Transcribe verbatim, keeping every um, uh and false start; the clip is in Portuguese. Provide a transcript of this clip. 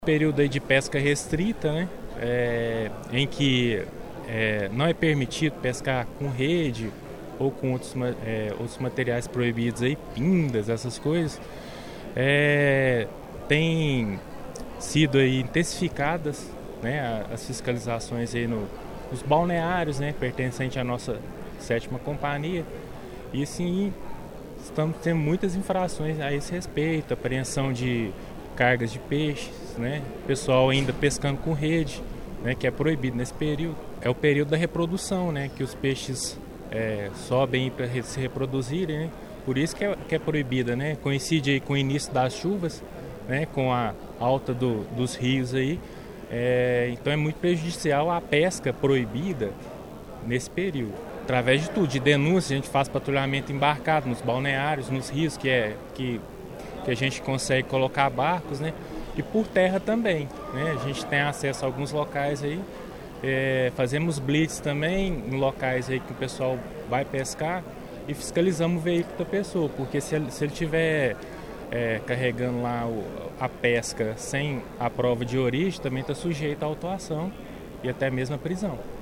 Período aí de pesca restrita, né? É, em que é, não é permitido pescar com rede ou com outros, é, outros materiais proibidos, aí, pindas, essas coisas, é, tem sido aí intensificadas, né, as fiscalizações aí no, nos balneários, né, pertencente à nossa sétima companhia, e sim estamos tendo muitas infrações a esse respeito, apreensão de cargas de peixes, né? Pessoal ainda pescando com rede, né? Que é proibido nesse período. É o período da reprodução, né? Que os peixes é, sobem para se reproduzirem, né? Por isso que é, que é proibida, né? Coincide aí com o início das chuvas, né? Com a alta do, dos rios aí. É, então é muito prejudicial a pesca proibida nesse período. Através de tudo, de denúncia, a gente faz patrulhamento embarcado nos balneários, nos rios, que é que que a gente consegue colocar barcos, né? E por terra também, né? A gente tem acesso a alguns locais aí, é, fazemos blitz também em locais aí que o pessoal vai pescar e fiscalizamos o veículo da pessoa, porque se ele, se ele tiver é, carregando lá o, a pesca sem a prova de origem, também está sujeito à autuação e até mesmo à prisão.